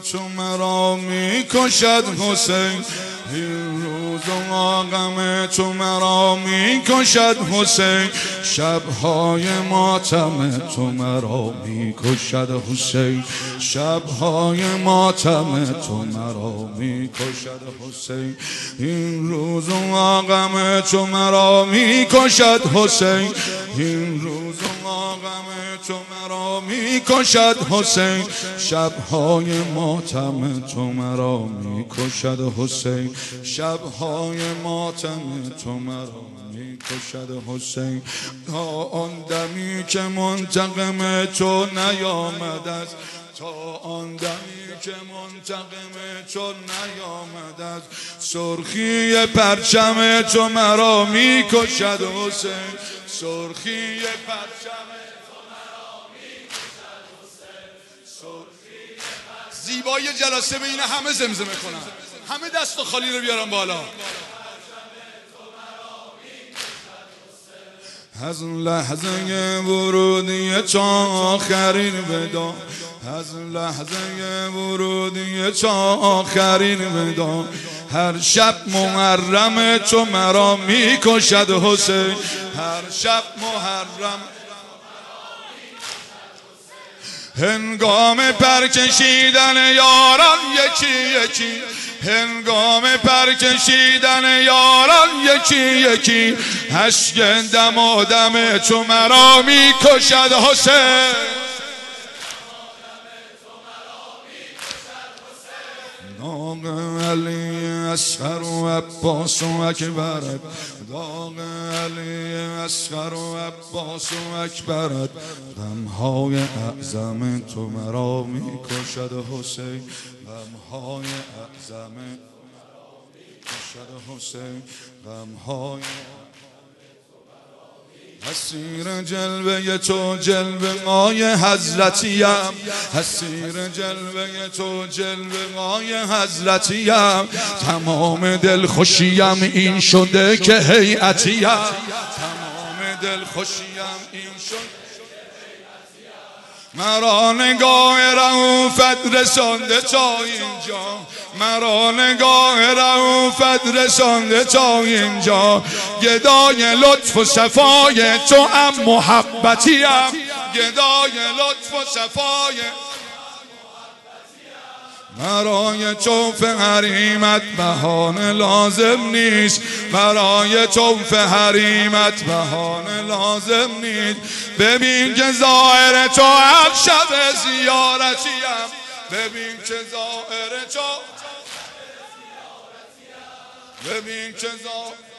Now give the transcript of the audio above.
تو مرا میکشد حسین، این روز و غم تو مرا میکشد حسین، شبهای ماتم تو مرا میکشد حسین، شبهای ماتم تو مرا میکشد حسین، این روز و غم تو مرا میکشد حسین، این روز و غم تو مرا میکشد حسین، شبهای ماتم تو مرا میکشد حسین، شبهای ماتم تو مرا میکشد حسین، تا آن دمی که منتقم تو نیامد است، تا آن دمی که منتقم تو نیامد است، سرخی پرچم تو مرا میکشد حسین، سرخی پرچم تو مرا میکشد حسین، زیبایی جلسه به این همه زمزمه کنم، همه دست و خالی رو بیارم بالا. از لحظه ورودی تو آخرین ودا، از لحظه ورودی تو آخرین ودا، هر شب محرم تو مرا میکشد حسین، هر شب محرم هنگام پرکشیدن یاران یکی یکی، هنگام پرکشیدن یاران یکی یکی، اشک دمادم تو مرا میکشد حسین، داغ علی اصغر و عباس و اکبرت، داغ علی اصغر و عباس و اکبرت، غمهای اعظم تو مرا میکشد حسین، غمهای اعظم میکشد حسین، غمهای اسیر جلوه تو جلوه های حضرتیم، اسیر جلوه تو جلوه های حضرتیم، تمام دلخوشیم این شده که هیئتیم، تمام دلخوشیم این شده مرا نگاه رأوفت رسانده تا اینجا، مرا نگاه رأوفت رسانده تا اینجا، گدای لطف و صفای تو هم محبتیم، گدای لطف و صفای برای توف حریمت بهانه لازم نیست، برای توف حریمت بهانه لازم نیست، ببین که ظاهر تو هر شب زیارتیم، ببین که ظاهر تو، ببین که ظاهر